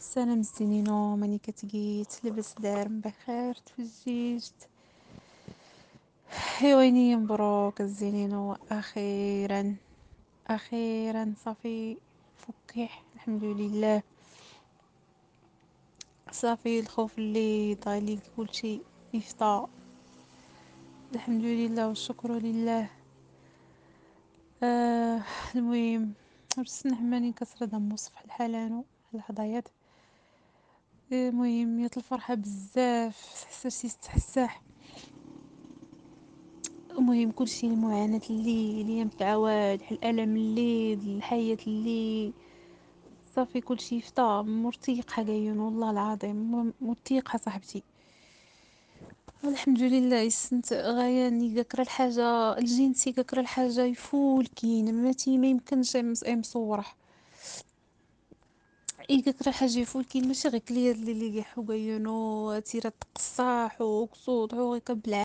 السلام الزينينو ماني كتقيت لاباس دار من بخير تفجيجت. ويني مبروك الزينينو اخيرا اخيرا صافي فكيح الحمد لله. صافي الخوف اللي طالي كلشي يفطى الحمد لله والشكر لله. آه المهم رسنا ماني كسر دم وصف الحلانو الحضايات. المهم يا الفرحة بزاف حساش يستحسح. المهم كلشي المعاناة اللي متعواد الألم اللي الحياة اللي صافي كلشي فطا مرتيقة قاين والله العظيم مرتيقة صاحبتي. الحمد لله يسنت غاياني كاكرا الحاجة الجنسي كاكرا الحاجة يفول كين ماتي ما يمكنش مصورة اي كاكرا الحاجة يفول كين ماشي غير كليا اللي يحو قاينو تيرا تقصاح وكسوط هو